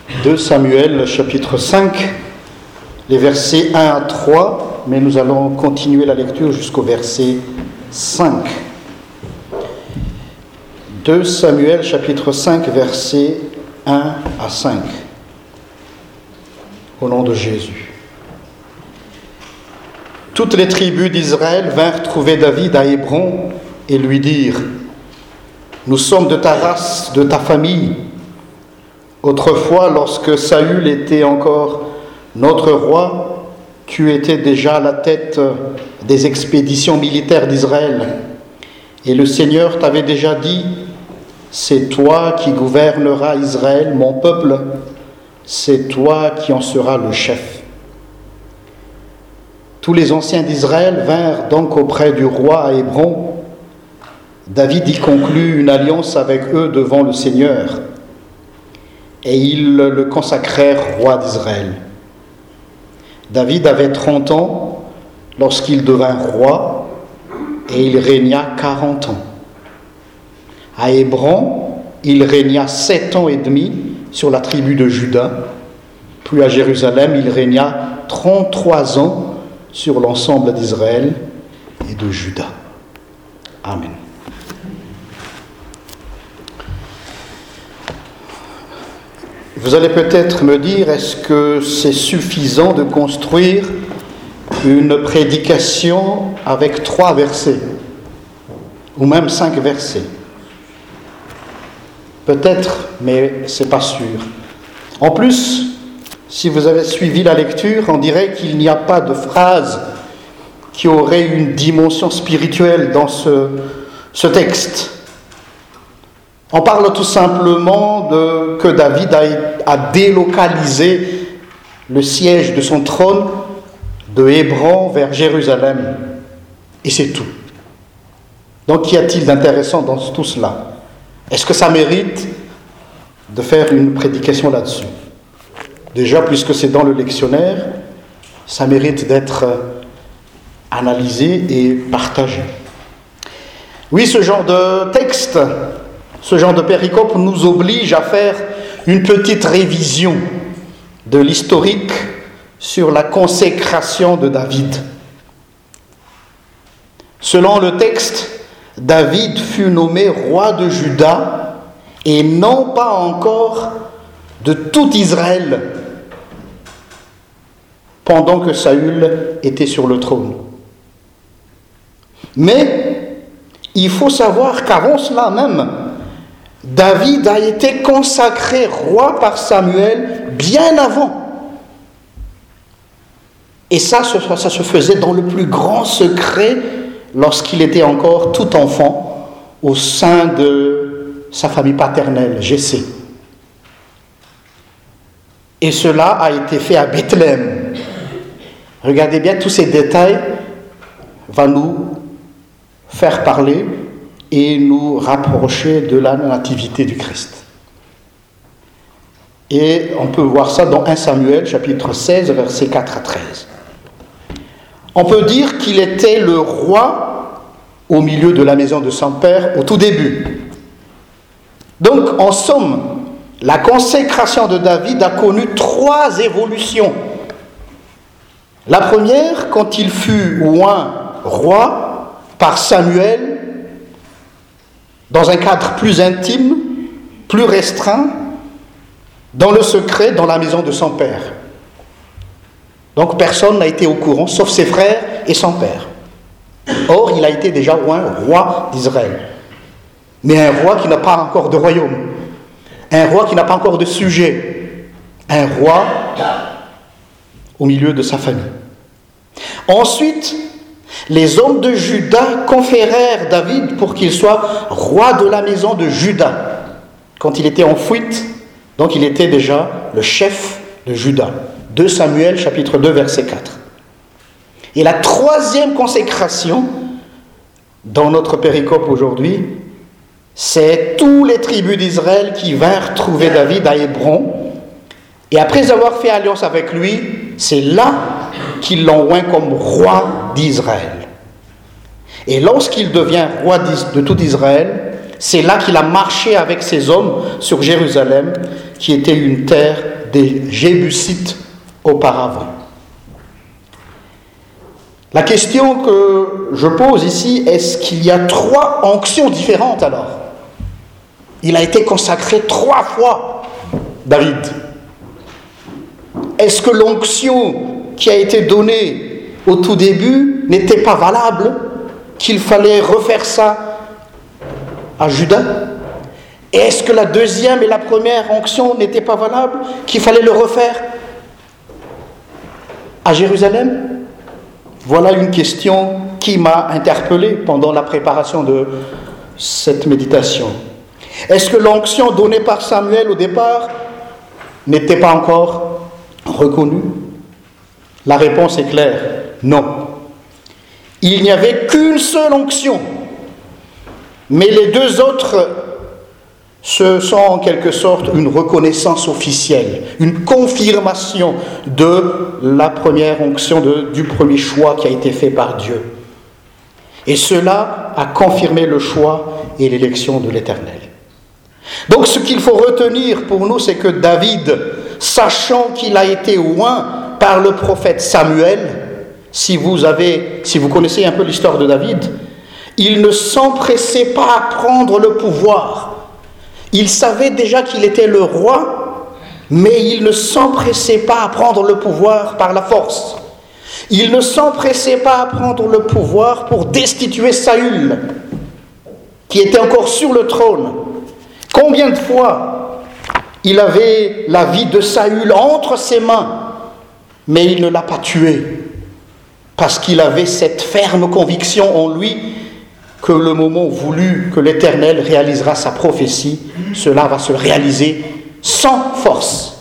2 Samuel chapitre 5, les versets 1 à 3, mais nous allons continuer la lecture jusqu'au verset 5. 2 Samuel chapitre 5, versets 1 à 5. Au nom de Jésus. Toutes les tribus d'Israël vinrent trouver David à Hébron et lui dirent : nous sommes de ta race, de ta famille. Autrefois, lorsque Saül était encore notre roi, tu étais déjà à la tête des expéditions militaires d'Israël. Et le Seigneur t'avait déjà dit : c'est toi qui gouverneras Israël, mon peuple, c'est toi qui en seras le chef. Tous les anciens d'Israël vinrent donc auprès du roi à Hébron. David y conclut une alliance avec eux devant le Seigneur, et ils le consacrèrent roi d'Israël. David avait 30 ans lorsqu'il devint roi, et il régna 40 ans. À Hébron, il régna 7 ans et demi sur la tribu de Juda, puis à Jérusalem, il régna 33 ans sur l'ensemble d'Israël et de Juda. Amen. Vous allez peut-être me dire, est-ce que c'est suffisant de construire une prédication avec 3 versets, ou même 5 versets? Peut-être, mais ce n'est pas sûr. En plus, si vous avez suivi la lecture, on dirait qu'il n'y a pas de phrase qui aurait une dimension spirituelle dans ce texte. On parle tout simplement que David a délocalisé le siège de son trône de Hébron vers Jérusalem. Et c'est tout. Donc, qu'y a-t-il d'intéressant dans tout cela? Est-ce que ça mérite de faire une prédication là-dessus? Déjà, puisque c'est dans le lectionnaire, ça mérite d'être analysé et partagé. Oui, ce genre de texte, ce genre de péricope nous oblige à faire une petite révision de l'historique sur la consécration de David. Selon le texte, David fut nommé roi de Juda et non pas encore de tout Israël pendant que Saül était sur le trône. Mais il faut savoir qu'avant cela même, David a été consacré roi par Samuel bien avant. Et ça se faisait dans le plus grand secret lorsqu'il était encore tout enfant au sein de sa famille paternelle, Jessé. Et cela a été fait à Bethléem. Regardez bien, tous ces détails vont nous faire parler et nous rapprocher de la nativité du Christ. Et on peut voir ça dans 1 Samuel, chapitre 16, versets 4 à 13. On peut dire qu'il était le roi au milieu de la maison de son père au tout début. Donc, en somme, la consécration de David a connu 3 évolutions. La première, quand il fut oint roi par Samuel, dans un cadre plus intime, plus restreint, dans le secret, dans la maison de son père. Donc personne n'a été au courant, sauf ses frères et son père. Or, il a été déjà oint roi d'Israël. Mais un roi qui n'a pas encore de royaume. Un roi qui n'a pas encore de sujet. Un roi au milieu de sa famille. Ensuite, les hommes de Juda conférèrent David pour qu'il soit roi de la maison de Juda. Quand il était en fuite, donc il était déjà le chef de Juda. 2 Samuel, chapitre 2, verset 4. Et la 3e consécration dans notre péricope aujourd'hui, c'est tous les tribus d'Israël qui vinrent trouver David à Hébron. Et après avoir fait alliance avec lui, c'est là qu'ils l'ont oint comme roi d'Israël. Et lorsqu'il devient roi de tout Israël, c'est là qu'il a marché avec ses hommes sur Jérusalem, qui était une terre des Jébusites auparavant. La question que je pose ici, est-ce qu'il y a 3 onctions différentes alors? Il a été consacré 3 fois, David. Est-ce que l'onction qui a été donnée au tout début n'était pas valable, qu'il fallait refaire ça à Juda? Et est-ce que la deuxième et la première onction n'étaient pas valables, qu'il fallait le refaire à Jérusalem? Voilà une question qui m'a interpellé pendant la préparation de cette méditation. Est-ce que l'onction donnée par Samuel au départ n'était pas encore reconnue? La réponse est claire, non. Il n'y avait qu'une seule onction, mais les 2 autres, ce sont en quelque sorte une reconnaissance officielle, une confirmation de la première onction, du premier choix qui a été fait par Dieu. Et cela a confirmé le choix et l'élection de l'Éternel. Donc ce qu'il faut retenir pour nous, c'est que David, sachant qu'il a été oint par le prophète Samuel, si vous connaissez un peu l'histoire de David, il ne s'empressait pas à prendre le pouvoir. Il savait déjà qu'il était le roi, mais il ne s'empressait pas à prendre le pouvoir par la force. Il ne s'empressait pas à prendre le pouvoir pour destituer Saül, qui était encore sur le trône. Combien de fois il avait la vie de Saül entre ses mains, mais il ne l'a pas tué, parce qu'il avait cette ferme conviction en lui que le moment voulu que l'Éternel réalisera sa prophétie, cela va se réaliser sans force.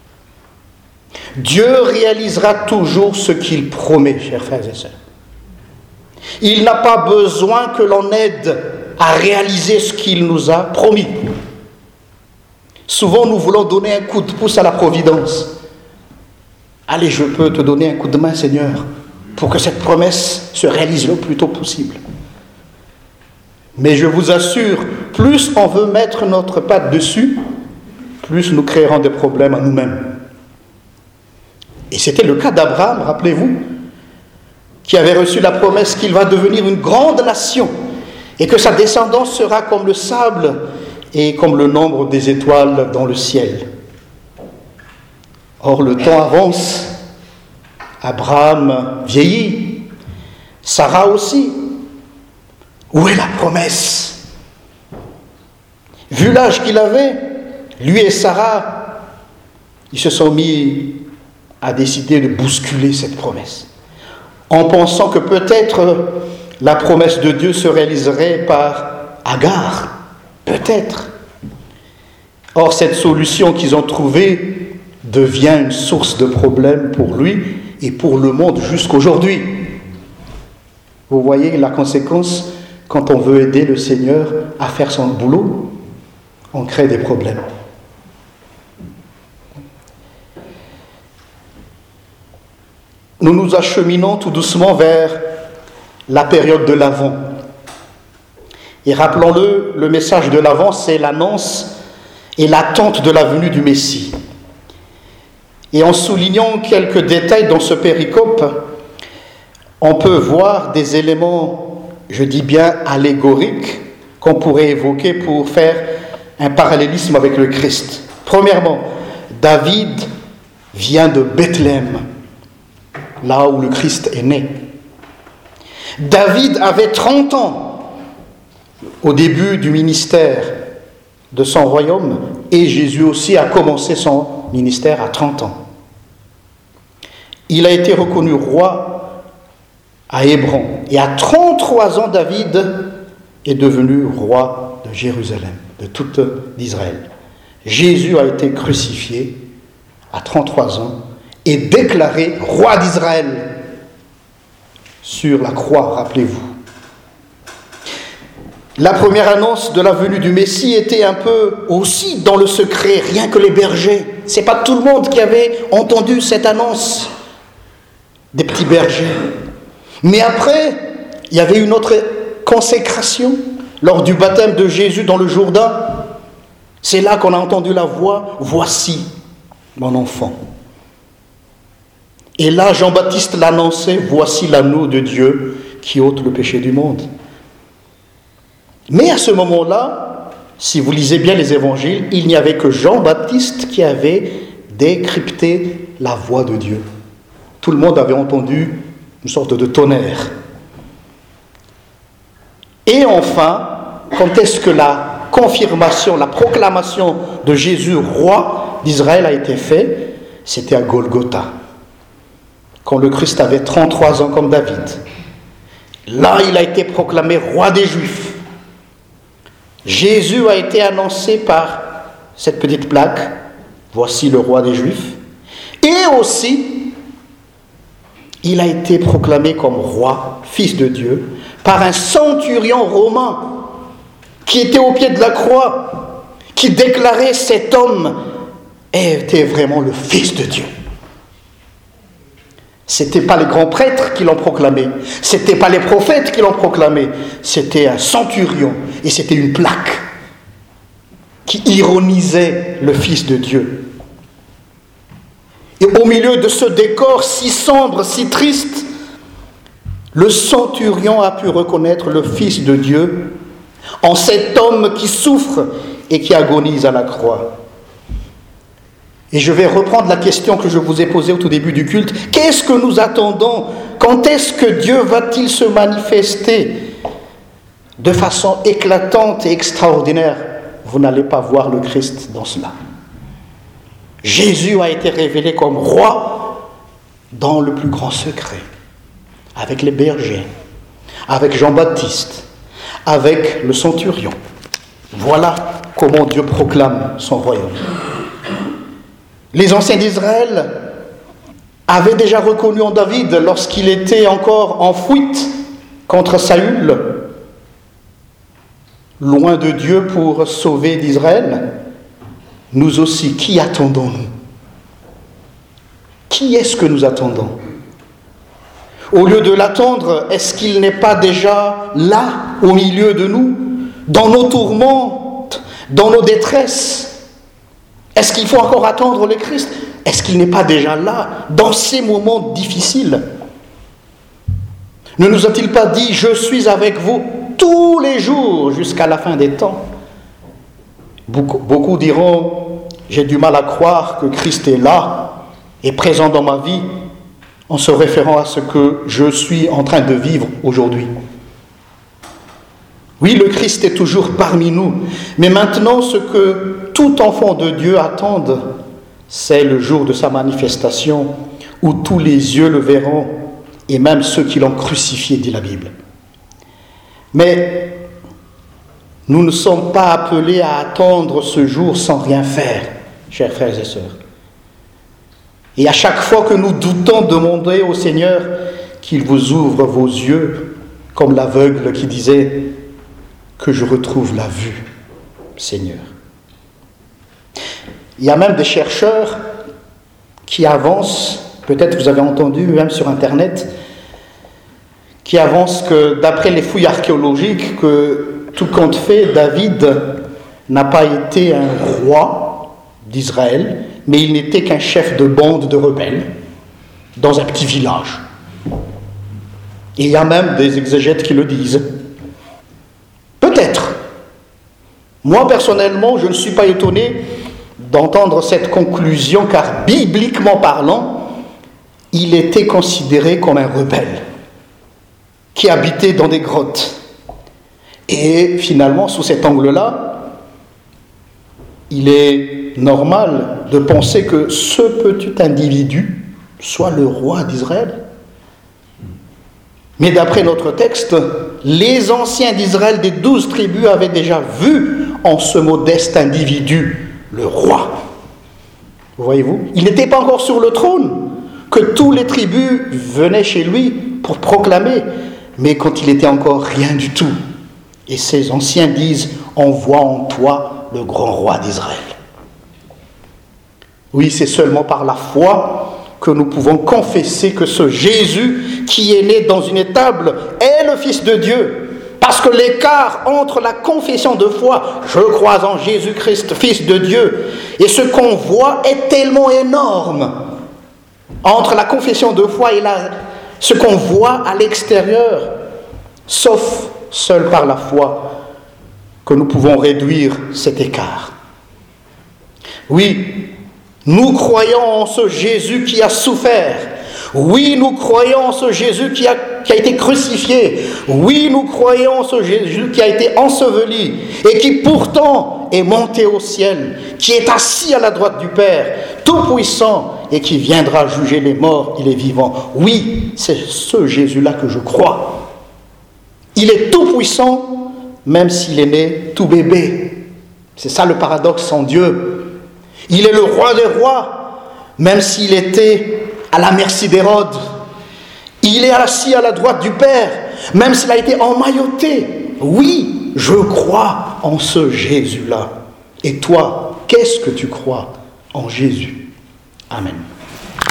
Dieu réalisera toujours ce qu'il promet, chers frères et sœurs. Il n'a pas besoin que l'on aide à réaliser ce qu'il nous a promis. Souvent, nous voulons donner un coup de pouce à la providence. Allez, je peux te donner un coup de main, Seigneur, pour que cette promesse se réalise le plus tôt possible. Mais je vous assure, plus on veut mettre notre patte dessus, plus nous créerons des problèmes à nous-mêmes. Et c'était le cas d'Abraham, rappelez-vous, qui avait reçu la promesse qu'il va devenir une grande nation et que sa descendance sera comme le sable et comme le nombre des étoiles dans le ciel. Or, le temps avance, Abraham vieillit, Sarah aussi. Où est la promesse? Vu l'âge qu'il avait, lui et Sarah, ils se sont mis à décider de bousculer cette promesse, en pensant que peut-être la promesse de Dieu se réaliserait par Agar, peut-être. Or, cette solution qu'ils ont trouvée devient une source de problèmes pour lui et pour le monde jusqu'aujourd'hui. Vous voyez la conséquence? Quand on veut aider le Seigneur à faire son boulot, on crée des problèmes. Nous nous acheminons tout doucement vers la période de l'Avent. Et rappelons-le, le message de l'Avent, c'est l'annonce et l'attente de la venue du Messie. Et en soulignant quelques détails dans ce péricope, on peut voir des éléments, je dis bien allégoriques, qu'on pourrait évoquer pour faire un parallélisme avec le Christ. Premièrement, David vient de Bethléem, là où le Christ est né. David avait 30 ans au début du ministère de son royaume, et Jésus aussi a commencé son ministère à 30 ans. Il a été reconnu roi à Hébron, et à 33 ans, David est devenu roi de Jérusalem, de toute d'Israël. Jésus a été crucifié à 33 ans et déclaré roi d'Israël sur la croix, rappelez-vous. La première annonce de la venue du Messie était un peu aussi dans le secret, rien que les bergers. C'est pas tout le monde qui avait entendu cette annonce des petits bergers. Mais après, il y avait une autre consécration lors du baptême de Jésus dans le Jourdain. C'est là qu'on a entendu la voix « Voici, mon enfant. Et là, Jean-Baptiste l'annonçait, voici l'agneau de Dieu qui ôte le péché du monde. Mais à ce moment-là, si vous lisez bien les évangiles, il n'y avait que Jean-Baptiste qui avait décrypté la voix de Dieu. Tout le monde avait entendu une sorte de tonnerre. Et enfin, quand est-ce que la confirmation, la proclamation de Jésus, roi d'Israël, a été faite? C'était à Golgotha, quand le Christ avait 33 ans comme David. Là, il a été proclamé roi des Juifs. Jésus a été annoncé par cette petite plaque, voici le roi des Juifs. Et aussi, il a été proclamé comme roi, fils de Dieu, par un centurion romain qui était au pied de la croix, qui déclarait cet homme était vraiment le fils de Dieu. Ce n'était pas les grands prêtres qui l'ont proclamé, ce n'était pas les prophètes qui l'ont proclamé, c'était un centurion et c'était une plaque qui ironisait le Fils de Dieu. Et au milieu de ce décor si sombre, si triste, le centurion a pu reconnaître le Fils de Dieu en cet homme qui souffre et qui agonise à la croix. Et je vais reprendre la question que je vous ai posée au tout début du culte. Qu'est-ce que nous attendons? Quand est-ce que Dieu va-t-il se manifester de façon éclatante et extraordinaire? Vous n'allez pas voir le Christ dans cela. Jésus a été révélé comme roi dans le plus grand secret, avec les bergers, avec Jean-Baptiste, avec le centurion. Voilà comment Dieu proclame son royaume. Les anciens d'Israël avaient déjà reconnu en David, lorsqu'il était encore en fuite contre Saül, loin de Dieu pour sauver d'Israël. Nous aussi, qui attendons-nous? Qui est-ce que nous attendons? Au lieu de l'attendre, est-ce qu'il n'est pas déjà là, au milieu de nous, dans nos tourmentes, dans nos détresses? Est-ce qu'il faut encore attendre le Christ? Est-ce qu'il n'est pas déjà là, dans ces moments difficiles? Ne nous a-t-il pas dit « Je suis avec vous tous les jours jusqu'à la fin des temps » Beaucoup diront « J'ai du mal à croire que Christ est là et présent dans ma vie » en se référant à ce que je suis en train de vivre aujourd'hui. Oui, le Christ est toujours parmi nous, mais maintenant ce que tout enfant de Dieu attend, c'est le jour de sa manifestation où tous les yeux le verront, et même ceux qui l'ont crucifié, dit la Bible. Mais nous ne sommes pas appelés à attendre ce jour sans rien faire, chers frères et sœurs. Et à chaque fois que nous doutons, demandez au Seigneur qu'il vous ouvre vos yeux, comme l'aveugle qui disait « Que je retrouve la vue, Seigneur ». Il y a même des chercheurs qui avancent, peut-être vous avez entendu même sur Internet, qui avancent que d'après les fouilles archéologiques, que tout compte fait, David n'a pas été un roi d'Israël, mais il n'était qu'un chef de bande de rebelles dans un petit village. Et il y a même des exégètes qui le disent. Peut-être. Moi, personnellement, je ne suis pas étonné d'entendre cette conclusion, car bibliquement parlant, il était considéré comme un rebelle qui habitait dans des grottes. Et finalement, sous cet angle-là, il est normal de penser que ce petit individu soit le roi d'Israël. Mais d'après notre texte, les anciens d'Israël des 12 tribus avaient déjà vu en ce modeste individu le roi. Voyez-vous, il n'était pas encore sur le trône, que tous les tribus venaient chez lui pour proclamer, mais quand il était encore rien du tout. Et ces anciens disent, on voit en toi le grand roi d'Israël. Oui, c'est seulement par la foi que nous pouvons confesser que ce Jésus qui est né dans une étable est le Fils de Dieu, Parce que l'écart entre la confession de foi, je crois en Jésus-Christ, Fils de Dieu, et ce qu'on voit est tellement énorme. Entre la confession de foi et ce qu'on voit à l'extérieur, sauf seul par la foi que nous pouvons réduire cet écart. Oui, nous croyons en ce Jésus qui a souffert. Oui, nous croyons en ce Jésus qui a été crucifié. Oui, nous croyons en ce Jésus qui a été enseveli et qui pourtant est monté au ciel, qui est assis à la droite du Père, tout-puissant, et qui viendra juger les morts et les vivants. Oui, c'est ce Jésus-là que je crois. Il est tout-puissant, même s'il est né tout bébé. C'est ça le paradoxe en Dieu. Il est le roi des rois, même s'il était à la merci d'Hérode. Il est assis à la droite du Père, même s'il a été emmailloté. Oui, je crois en ce Jésus-là. Et toi, qu'est-ce que tu crois en Jésus? Amen.